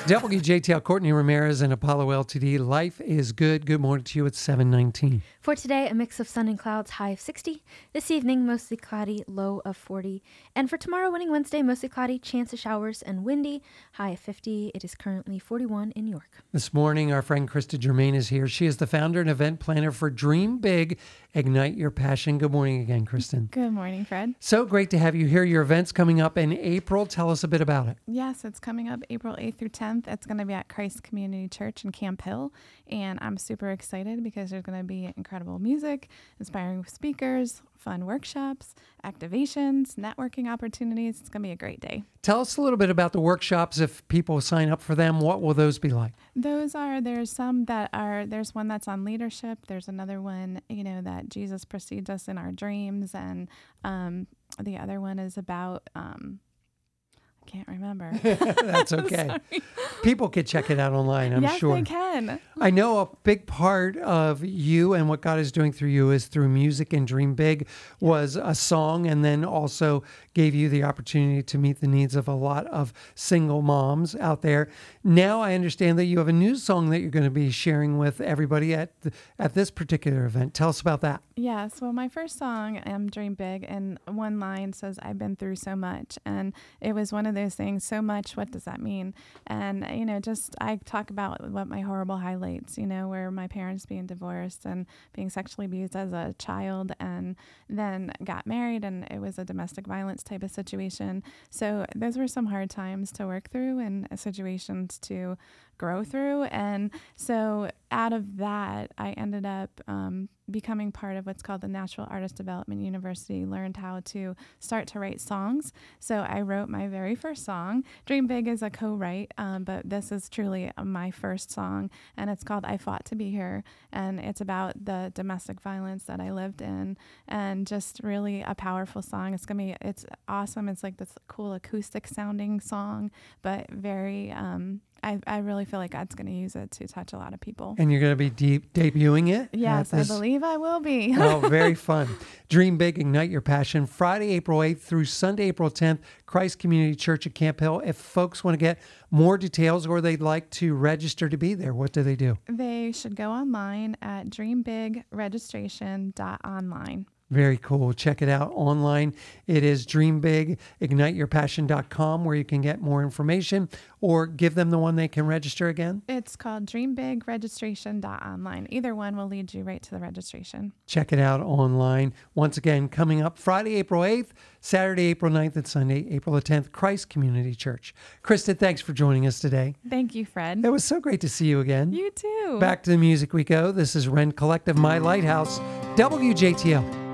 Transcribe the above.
WJTL, Courtney Ramirez and Apollo LTD. Life is good. Good morning to you. It's 7:19. For today, a mix of sun and clouds, high of 60. This evening, mostly cloudy, low of 40. And for tomorrow, winning Wednesday, mostly cloudy, chance of showers and windy, high of 50. It is currently 41 in New York. This morning, our friend Krista Germain is here. She is the founder and event planner for Dream Big, Ignite Your Passion. Good morning again, Kristen. Good morning, Fred. So great to have you here. Your event's coming up in April. Tell us a bit about it. Yes, it's coming up April 8th through 10th. It's going to be at Christ Community Church in Camp Hill. And I'm super excited because there's going to be incredible music, inspiring speakers, fun workshops, activations, networking opportunities. It's going to be a great day. Tell us a little bit about the workshops. If people sign up for them, what will those be like? There's one that's on leadership. There's another one, that Jesus precedes us in our dreams. And the other one is about, I can't remember. That's okay. People can check it out online, I'm sure. Yes, they can. I know a big part of you and what God is doing through you is through music, and Dream Big was a song, and then also gave you the opportunity to meet the needs of a lot of single moms out there. Now I understand that you have a new song that you're going to be sharing with everybody at this particular event. Tell us about that. Yes. Well, my first song, Dream Big, and one line says, "I've been through so much." And it was one of those things, so much, what does that mean? And, I talk about what my horrible highlights, where my parents being divorced and being sexually abused as a child, and then got married, and it was a domestic violence type of situation. So those were some hard times to work through and situations to grow through. And so out of that, I ended up becoming part of what's called the Nashville Artist Development University, learned how to start to write songs. So I wrote my very first song. Dream Big is a co-write, but this is truly my first song, and it's called I Fought to Be Here. And it's about the domestic violence that I lived in, and just really a powerful song. It's awesome. It's like this cool acoustic sounding song, but very, I really feel like God's going to use it to touch a lot of people. And you're going to be debuting it? Yes, I believe I will be. Oh, very fun. Dream Big, Ignite Your Passion, Friday, April 8th through Sunday, April 10th, Christ Community Church at Camp Hill. If folks want to get more details or they'd like to register to be there, what do they do? They should go online at dreambigregistration.online. Very cool. Check it out online. It is dreambigigniteyourpassion.com where you can get more information, or give them the one they can register again. It's called dreambigregistration.online. Either one will lead you right to the registration. Check it out online. Once again, coming up Friday, April 8th, Saturday, April 9th, and Sunday, April the 10th, Christ Community Church. Krista, thanks for joining us today. Thank you, Fred. It was so great to see you again. You too. Back to the music we go. This is Rend Collective, My Lighthouse, WJTL.